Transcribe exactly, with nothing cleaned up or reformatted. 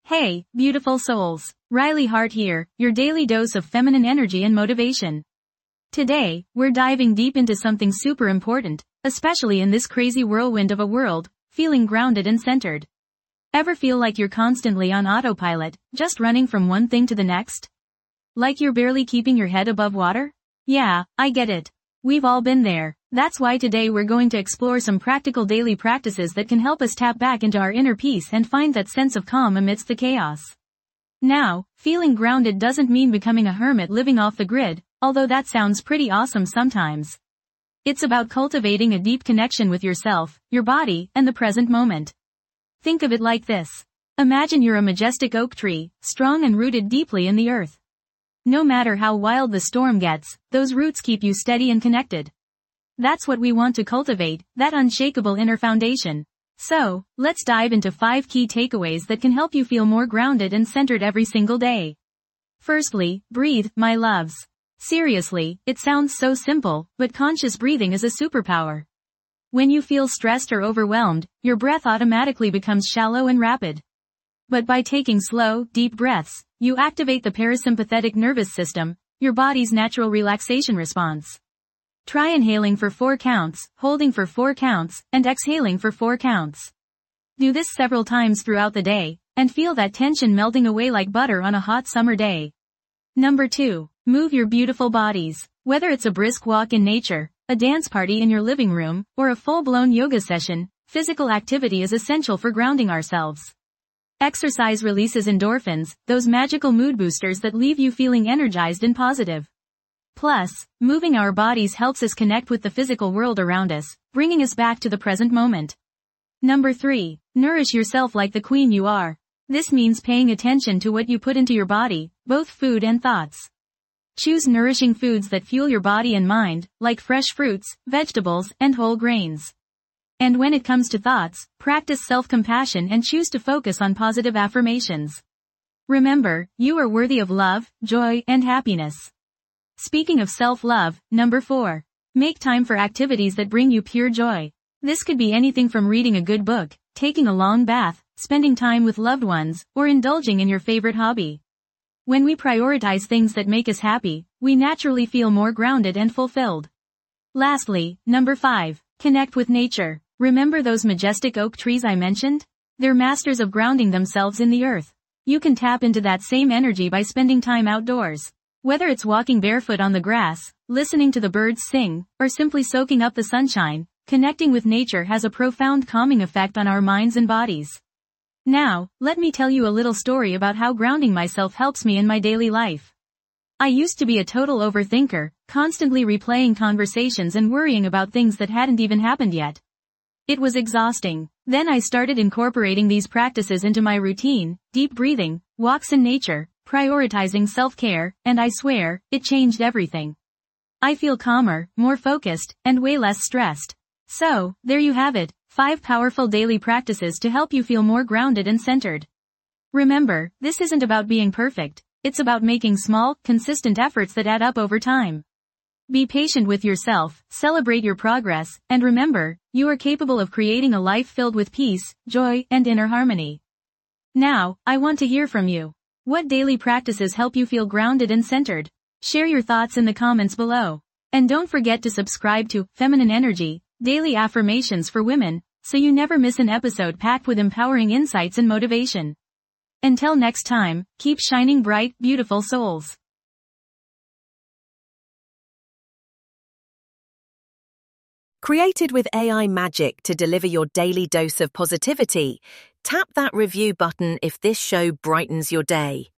Hey, beautiful souls. Riley Hart here, your daily dose of feminine energy and motivation. Today, we're diving deep into something super important, especially in this crazy whirlwind of a world, feeling grounded and centered. Ever feel like you're constantly on autopilot, just running from one thing to the next? Like you're barely keeping your head above water? Yeah, I get it. We've all been there. That's why today we're going to explore some practical daily practices that can help us tap back into our inner peace and find that sense of calm amidst the chaos. Now, feeling grounded doesn't mean becoming a hermit living off the grid, although that sounds pretty awesome sometimes. It's about cultivating a deep connection with yourself, your body, and the present moment. Think of it like this. Imagine you're a majestic oak tree, strong and rooted deeply in the earth. No matter how wild the storm gets, those roots keep you steady and connected. That's what we want to cultivate, that unshakable inner foundation. So, let's dive into five key takeaways that can help you feel more grounded and centered every single day. Firstly, breathe, my loves. Seriously, it sounds so simple, but conscious breathing is a superpower. When you feel stressed or overwhelmed, your breath automatically becomes shallow and rapid. But by taking slow, deep breaths, you activate the parasympathetic nervous system, your body's natural relaxation response. Try inhaling for four counts, holding for four counts, and exhaling for four counts. Do this several times throughout the day, and feel that tension melting away like butter on a hot summer day. Number two. Move your beautiful bodies. Whether it's a brisk walk in nature, a dance party in your living room, or a full-blown yoga session, physical activity is essential for grounding ourselves. Exercise releases endorphins, those magical mood boosters that leave you feeling energized and positive. Plus, moving our bodies helps us connect with the physical world around us, bringing us back to the present moment. Number three. Nourish yourself like the queen you are. This means paying attention to what you put into your body, both food and thoughts. Choose nourishing foods that fuel your body and mind, like fresh fruits, vegetables, and whole grains. And when it comes to thoughts, practice self-compassion and choose to focus on positive affirmations. Remember, you are worthy of love, joy, and happiness. Speaking of self-love, number four. Make time for activities that bring you pure joy. This could be anything from reading a good book, taking a long bath, spending time with loved ones, or indulging in your favorite hobby. When we prioritize things that make us happy, we naturally feel more grounded and fulfilled. Lastly, number five. Connect with nature. Remember those majestic oak trees I mentioned? They're masters of grounding themselves in the earth. You can tap into that same energy by spending time outdoors. Whether it's walking barefoot on the grass, listening to the birds sing, or simply soaking up the sunshine, connecting with nature has a profound calming effect on our minds and bodies. Now, let me tell you a little story about how grounding myself helps me in my daily life. I used to be a total overthinker, constantly replaying conversations and worrying about things that hadn't even happened yet. It was exhausting. Then I started incorporating these practices into my routine, deep breathing, walks in nature, prioritizing self-care, and I swear, it changed everything. I feel calmer, more focused, and way less stressed. So, there you have it, five powerful daily practices to help you feel more grounded and centered. Remember, this isn't about being perfect, it's about making small, consistent efforts that add up over time. Be patient with yourself, celebrate your progress, and remember, you are capable of creating a life filled with peace, joy, and inner harmony. Now, I want to hear from you. What daily practices help you feel grounded and centered? Share your thoughts in the comments below. And don't forget to subscribe to Feminine Energy, Daily Affirmations for Women, so you never miss an episode packed with empowering insights and motivation. Until next time, keep shining bright, beautiful souls. Created with A I magic to deliver your daily dose of positivity, tap that review button if this show brightens your day.